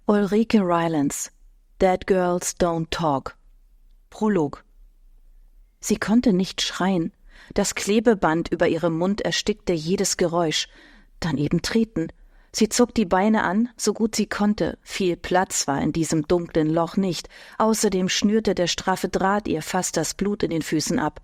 Ulrike Rylance, Dead Girls Don't Talk. Prolog. Sie konnte nicht schreien. Das Klebeband über ihrem Mund erstickte jedes Geräusch. Dann eben treten. Sie zog die Beine an, so gut sie konnte. Viel Platz war in diesem dunklen Loch nicht. Außerdem schnürte der straffe Draht ihr fast das Blut in den Füßen ab.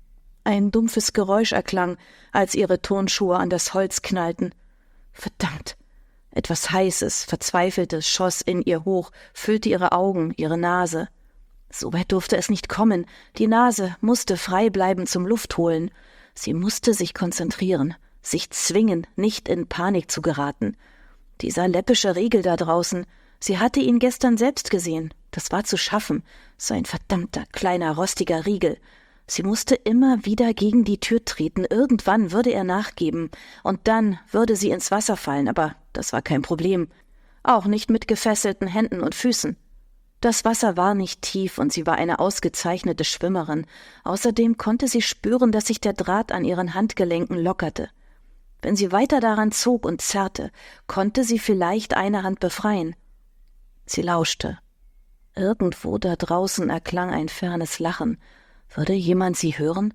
Ein dumpfes Geräusch erklang, als ihre Turnschuhe an das Holz knallten. Verdammt! Etwas Heißes, Verzweifeltes schoss in ihr hoch, füllte ihre Augen, ihre Nase. So weit durfte es nicht kommen. Die Nase musste frei bleiben zum Luftholen. Sie musste sich konzentrieren, sich zwingen, nicht in Panik zu geraten. Dieser läppische Riegel da draußen, sie hatte ihn gestern selbst gesehen. Das war zu schaffen. So ein verdammter, kleiner, rostiger Riegel. Sie musste immer wieder gegen die Tür treten. Irgendwann würde er nachgeben. Und dann würde sie ins Wasser fallen, aber das war kein Problem. Auch nicht mit gefesselten Händen und Füßen. Das Wasser war nicht tief und sie war eine ausgezeichnete Schwimmerin. Außerdem konnte sie spüren, dass sich der Draht an ihren Handgelenken lockerte. Wenn sie weiter daran zog und zerrte, konnte sie vielleicht eine Hand befreien. Sie lauschte. Irgendwo da draußen erklang ein fernes Lachen. Würde jemand sie hören?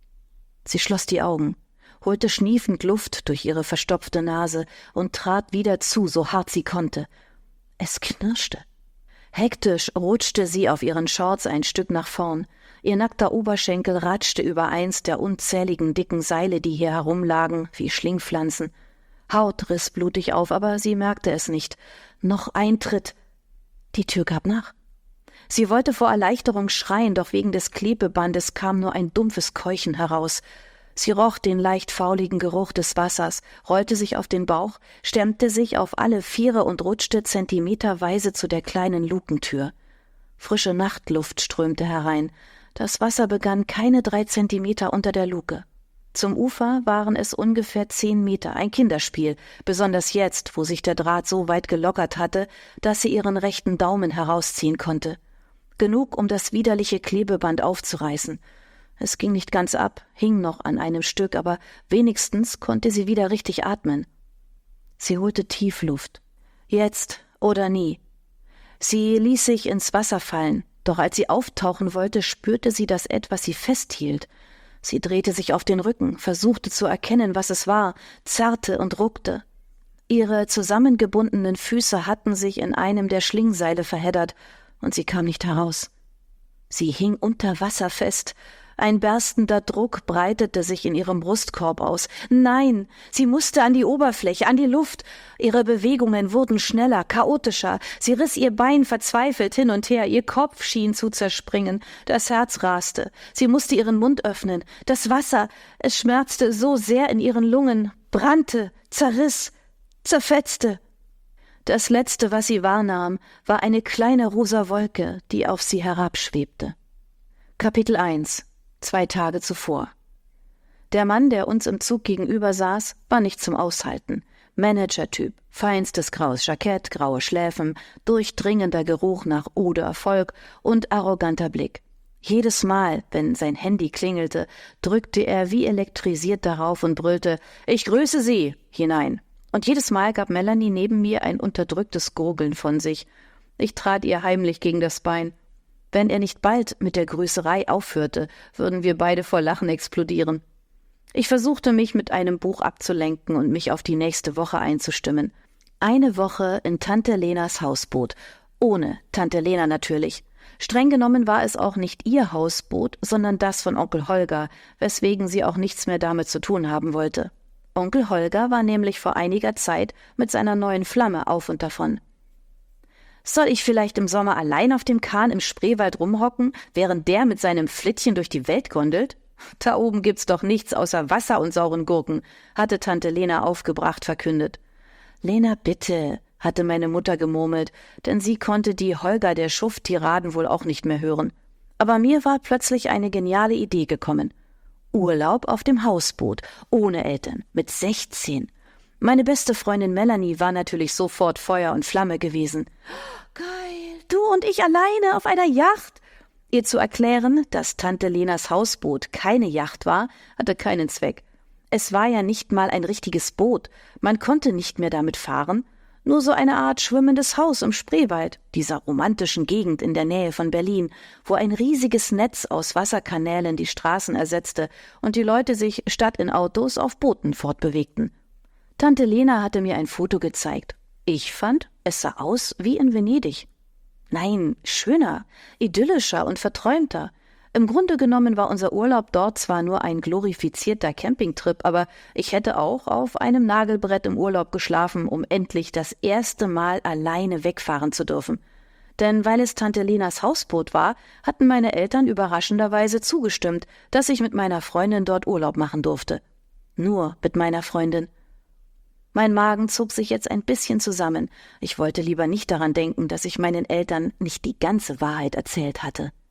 Sie schloss die Augen, holte schniefend Luft durch ihre verstopfte Nase und trat wieder zu, so hart sie konnte. Es knirschte. Hektisch rutschte sie auf ihren Shorts ein Stück nach vorn. Ihr nackter Oberschenkel ratschte über eins der unzähligen dicken Seile, die hier herumlagen, wie Schlingpflanzen. Haut riss blutig auf, aber sie merkte es nicht. Noch ein Tritt. Die Tür gab nach. Sie wollte vor Erleichterung schreien, doch wegen des Klebebandes kam nur ein dumpfes Keuchen heraus. Sie roch den leicht fauligen Geruch des Wassers, rollte sich auf den Bauch, stemmte sich auf alle Viere und rutschte zentimeterweise zu der kleinen Lukentür. Frische Nachtluft strömte herein. Das Wasser begann keine 3 Zentimeter unter der Luke. Zum Ufer waren es ungefähr 10 Meter, ein Kinderspiel, besonders jetzt, wo sich der Draht so weit gelockert hatte, dass sie ihren rechten Daumen herausziehen konnte. Genug, um das widerliche Klebeband aufzureißen. Es ging nicht ganz ab, hing noch an einem Stück, aber wenigstens konnte sie wieder richtig atmen. Sie holte tief Luft. Jetzt oder nie. Sie ließ sich ins Wasser fallen, doch als sie auftauchen wollte, spürte sie, dass etwas sie festhielt. Sie drehte sich auf den Rücken, versuchte zu erkennen, was es war, zerrte und ruckte. Ihre zusammengebundenen Füße hatten sich in einem der Schlingseile verheddert, und sie kam nicht heraus. Sie hing unter Wasser fest. Ein berstender Druck breitete sich in ihrem Brustkorb aus. Nein, sie musste an die Oberfläche, an die Luft. Ihre Bewegungen wurden schneller, chaotischer. Sie riss ihr Bein verzweifelt hin und her. Ihr Kopf schien zu zerspringen. Das Herz raste. Sie musste ihren Mund öffnen. Das Wasser, es schmerzte so sehr in ihren Lungen, brannte, zerriss, zerfetzte. Das Letzte, was sie wahrnahm, war eine kleine rosa Wolke, die auf sie herabschwebte. Kapitel 1. 2 Tage zuvor. Der Mann, der uns im Zug gegenüber saß, war nicht zum Aushalten. Manager-Typ, feinstes graues Jackett, graue Schläfen, durchdringender Geruch nach Eau d'Erfolg und arroganter Blick. Jedes Mal, wenn sein Handy klingelte, drückte er wie elektrisiert darauf und brüllte »Ich grüße Sie« hinein. Und jedes Mal gab Melanie neben mir ein unterdrücktes Gurgeln von sich. Ich trat ihr heimlich gegen das Bein. Wenn er nicht bald mit der Grüßerei aufhörte, würden wir beide vor Lachen explodieren. Ich versuchte mich mit einem Buch abzulenken und mich auf die nächste Woche einzustimmen. Eine Woche in Tante Lenas Hausboot. Ohne Tante Lena natürlich. Streng genommen war es auch nicht ihr Hausboot, sondern das von Onkel Holger, weswegen sie auch nichts mehr damit zu tun haben wollte. Onkel Holger war nämlich vor einiger Zeit mit seiner neuen Flamme auf und davon. Soll ich vielleicht im Sommer allein auf dem Kahn im Spreewald rumhocken, während der mit seinem Flittchen durch die Welt gondelt? Da oben gibt's doch nichts außer Wasser und sauren Gurken, hatte Tante Lena aufgebracht verkündet. Lena, bitte, hatte meine Mutter gemurmelt, denn sie konnte die Holger der Schuft-Tiraden wohl auch nicht mehr hören. Aber mir war plötzlich eine geniale Idee gekommen. Urlaub auf dem Hausboot, ohne Eltern, mit 16. Meine beste Freundin Melanie war natürlich sofort Feuer und Flamme gewesen. Geil, du und ich alleine auf einer Yacht? Ihr zu erklären, dass Tante Lenas Hausboot keine Yacht war, hatte keinen Zweck. Es war ja nicht mal ein richtiges Boot. Man konnte nicht mehr damit fahren. Nur so eine Art schwimmendes Haus im Spreewald, dieser romantischen Gegend in der Nähe von Berlin, wo ein riesiges Netz aus Wasserkanälen die Straßen ersetzte und die Leute sich statt in Autos auf Booten fortbewegten. Tante Lena hatte mir ein Foto gezeigt. Ich fand, es sah aus wie in Venedig. Nein, schöner, idyllischer und verträumter. Im Grunde genommen war unser Urlaub dort zwar nur ein glorifizierter Campingtrip, aber ich hätte auch auf einem Nagelbrett im Urlaub geschlafen, um endlich das erste Mal alleine wegfahren zu dürfen. Denn weil es Tante Lenas Hausboot war, hatten meine Eltern überraschenderweise zugestimmt, dass ich mit meiner Freundin dort Urlaub machen durfte. Nur mit meiner Freundin. Mein Magen zog sich jetzt ein bisschen zusammen. Ich wollte lieber nicht daran denken, dass ich meinen Eltern nicht die ganze Wahrheit erzählt hatte.